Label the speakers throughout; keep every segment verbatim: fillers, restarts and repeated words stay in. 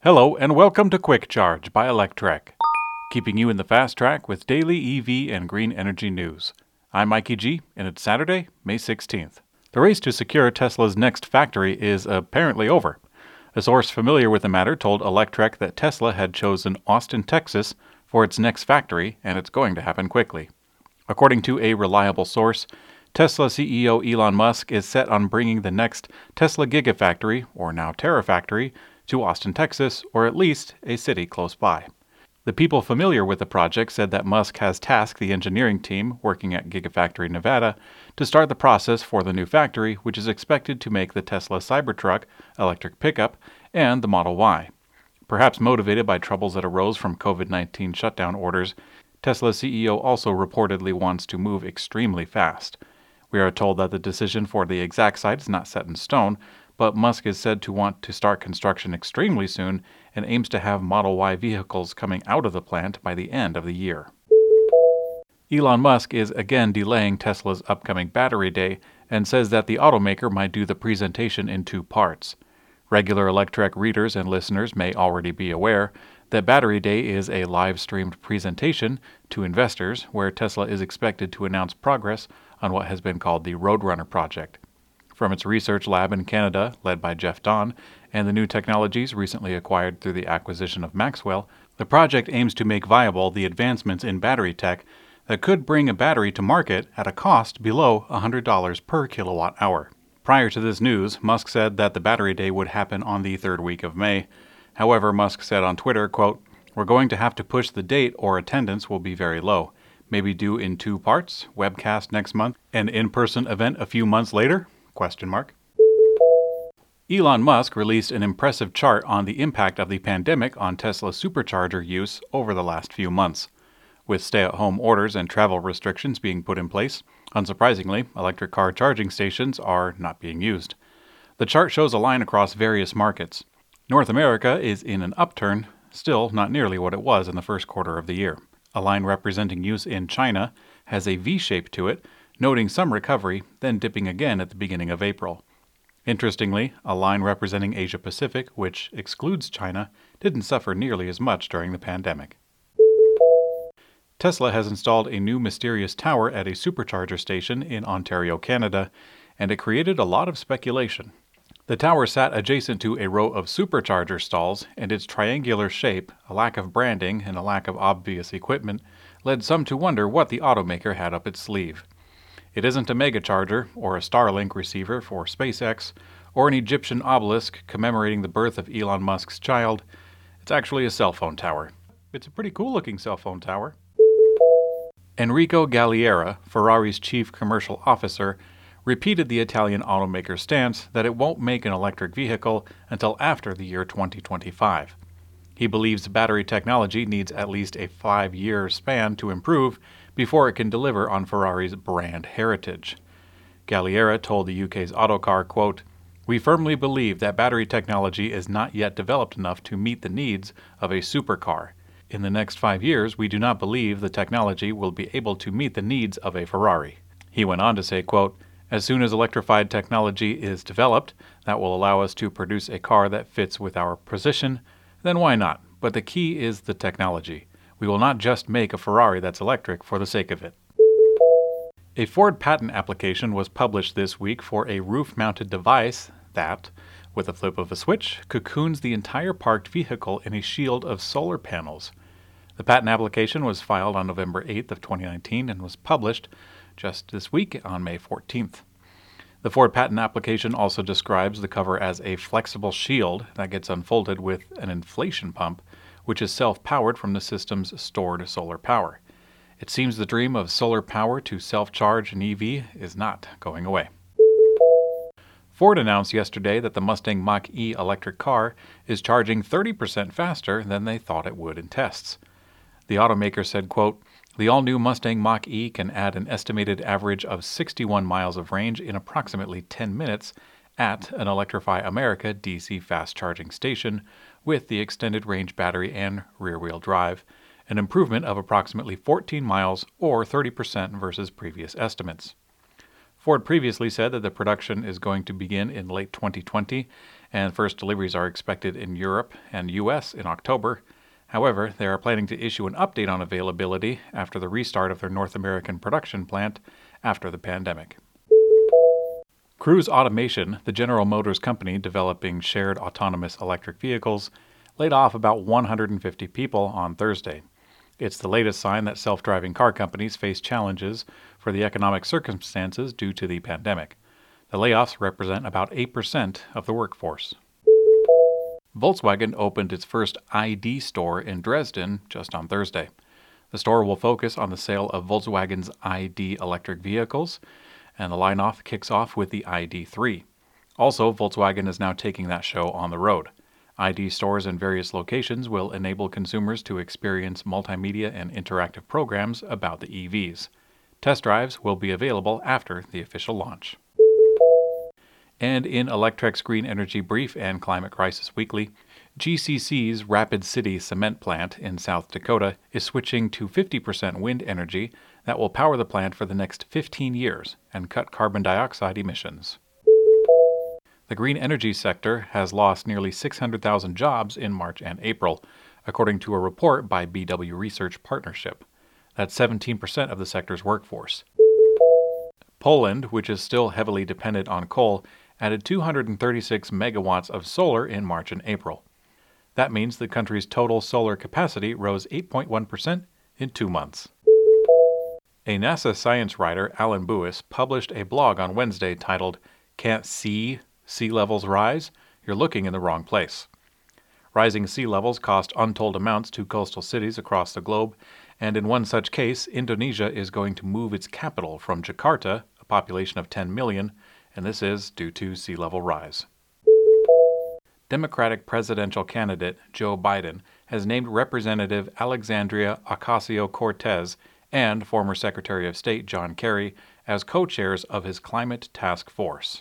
Speaker 1: Hello and welcome to Quick Charge by Electrek, keeping you in the fast track with daily E V and green energy news. I'm Mikey G, and it's Saturday, May sixteenth. The race to secure Tesla's next factory is apparently over. A source familiar with the matter told Electrek that Tesla had chosen Austin, Texas for its next factory, and it's going to happen quickly. According to a reliable source, Tesla C E O Elon Musk is set on bringing the next Tesla Gigafactory, or now Terafactory, to Austin, Texas, or at least a city close by. The people familiar with the project said that Musk has tasked the engineering team working at Gigafactory Nevada to start the process for the new factory, which is expected to make the Tesla Cybertruck, electric pickup, and the Model Y. Perhaps motivated by troubles that arose from covid nineteen shutdown orders, Tesla C E O also reportedly wants to move extremely fast. We are told that the decision for the exact site is not set in stone, but Musk is said to want to start construction extremely soon and aims to have Model Y vehicles coming out of the plant by the end of the year. Elon Musk is again delaying Tesla's upcoming Battery Day and says that the automaker might do the presentation in two parts. Regular Electrek readers and listeners may already be aware that Battery Day is a live-streamed presentation to investors where Tesla is expected to announce progress on what has been called the Roadrunner project. From its research lab in Canada, led by Jeff Don, and the new technologies recently acquired through the acquisition of Maxwell, the project aims to make viable the advancements in battery tech that could bring a battery to market at a cost below one hundred dollars per kilowatt hour. Prior to this news, Musk said that the Battery Day would happen on the third week of May. However, Musk said on Twitter, quote, "We're going to have to push the date or attendance will be very low. Maybe do in two parts, webcast next month, and in-person event a few months later?" Question mark. Elon Musk released an impressive chart on the impact of the pandemic on Tesla supercharger use over the last few months. With stay-at-home orders and travel restrictions being put in place, unsurprisingly, electric car charging stations are not being used. The chart shows a line across various markets. North America is in an upturn, still not nearly what it was in the first quarter of the year. A line representing use in China has a V shape to it, noting some recovery, then dipping again at the beginning of April. Interestingly, a line representing Asia Pacific, which excludes China, didn't suffer nearly as much during the pandemic. Tesla has installed a new mysterious tower at a supercharger station in Ontario, Canada, and it created a lot of speculation. The tower sat adjacent to a row of supercharger stalls, and its triangular shape, a lack of branding, and a lack of obvious equipment led some to wonder what the automaker had up its sleeve. It isn't a megacharger, or a Starlink receiver for SpaceX, or an Egyptian obelisk commemorating the birth of Elon Musk's child. It's actually a cell phone tower. It's a pretty cool-looking cell phone tower. Enrico Galliera, Ferrari's chief commercial officer, repeated the Italian automaker's stance that it won't make an electric vehicle until after the year twenty twenty-five. He believes battery technology needs at least a five-year span to improve before it can deliver on Ferrari's brand heritage. Galliera told the U K's Autocar, quote, "We firmly believe that battery technology is not yet developed enough to meet the needs of a supercar. In the next five years, we do not believe the technology will be able to meet the needs of a Ferrari." He went on to say, quote, "As soon as electrified technology is developed that will allow us to produce a car that fits with our position, then why not? But the key is the technology. We will not just make a Ferrari that's electric for the sake of it." A Ford patent application was published this week for a roof-mounted device that, with a flip of a switch, cocoons the entire parked vehicle in a shield of solar panels. The patent application was filed on November eighth of twenty nineteen and was published just this week on May fourteenth. The Ford patent application also describes the cover as a flexible shield that gets unfolded with an inflation pump, which is self-powered from the system's stored solar power. It seems the dream of solar power to self-charge an E V is not going away. Ford announced yesterday that the Mustang Mach-E electric car is charging thirty percent faster than they thought it would in tests. The automaker said, quote, "The all-new Mustang Mach-E can add an estimated average of sixty-one miles of range in approximately ten minutes at an Electrify America D C fast charging station with the extended range battery and rear-wheel drive, an improvement of approximately fourteen miles or thirty percent versus previous estimates." Ford previously said that the production is going to begin in late twenty twenty and first deliveries are expected in Europe and U S in October. However, they are planning to issue an update on availability after the restart of their North American production plant after the pandemic. Cruise Automation, the General Motors company developing shared autonomous electric vehicles, laid off about one hundred fifty people on Thursday. It's the latest sign that self-driving car companies face challenges for the economic circumstances due to the pandemic. The layoffs represent about eight percent of the workforce. Volkswagen opened its first I D store in Dresden just on Thursday. The store will focus on the sale of Volkswagen's I D electric vehicles, and the line-off kicks off with the I D three. Also, Volkswagen is now taking that show on the road. I D stores in various locations will enable consumers to experience multimedia and interactive programs about the E Vs. Test drives will be available after the official launch. And in Electrek's Green Energy Brief and Climate Crisis Weekly, G C C's Rapid City cement plant in South Dakota is switching to fifty percent wind energy that will power the plant for the next fifteen years and cut carbon dioxide emissions. The green energy sector has lost nearly six hundred thousand jobs in March and April, according to a report by B W Research Partnership. That's seventeen percent of the sector's workforce. Poland, which is still heavily dependent on coal, added two hundred thirty-six megawatts of solar in March and April. That means the country's total solar capacity rose eight point one percent in two months. A NASA science writer, Alan Buis, published a blog on Wednesday titled, "Can't See Sea Levels Rise? You're Looking in the Wrong Place." Rising sea levels cost untold amounts to coastal cities across the globe, and in one such case, Indonesia is going to move its capital from Jakarta, a population of ten million, and this is due to sea level rise. Democratic presidential candidate Joe Biden has named Representative Alexandria Ocasio-Cortez and former Secretary of State John Kerry as co-chairs of his climate task force.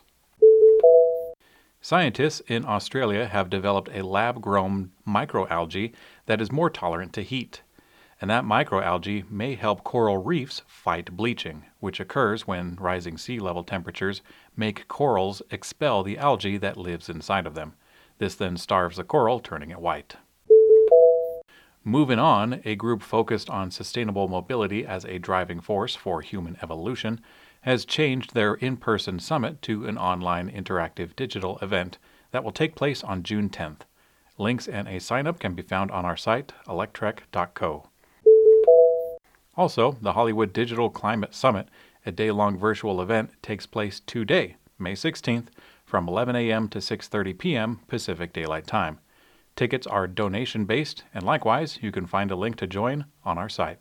Speaker 1: Scientists in Australia have developed a lab-grown microalgae that is more tolerant to heat. And that microalgae may help coral reefs fight bleaching, which occurs when rising sea level temperatures make corals expel the algae that lives inside of them. This then starves the coral, turning it white. Moving on, a group focused on sustainable mobility as a driving force for human evolution has changed their in-person summit to an online interactive digital event that will take place on June tenth. Links and a sign-up can be found on our site, electrek dot co. Also, the Hollywood Digital Climate Summit, a day-long virtual event, takes place today, May sixteenth, from eleven a.m. to six thirty p.m. Pacific Daylight Time. Tickets are donation-based, and likewise, you can find a link to join on our site.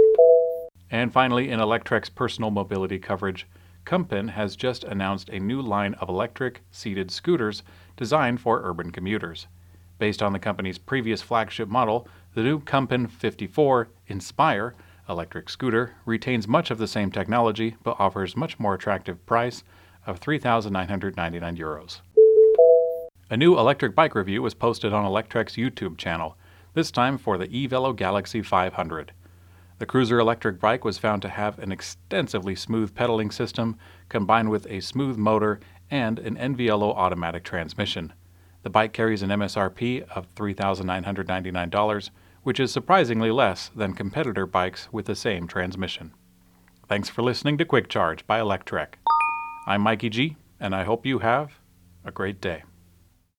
Speaker 1: And finally, in Electrek's personal mobility coverage, Kumpen has just announced a new line of electric seated scooters designed for urban commuters. Based on the company's previous flagship model, the new Kumpen fifty-four Inspire electric scooter retains much of the same technology but offers much more attractive price of three thousand nine hundred ninety-nine euros. A new electric bike review was posted on Electrek's YouTube channel, this time for the eVelo Galaxy five hundred. The cruiser electric bike was found to have an extensively smooth pedaling system combined with a smooth motor and an N V L O automatic transmission. The bike carries an M S R P of three thousand nine hundred ninety-nine dollars, which is surprisingly less than competitor bikes with the same transmission. Thanks for listening to Quick Charge by Electrek. I'm Mikey G, and I hope you have a great day.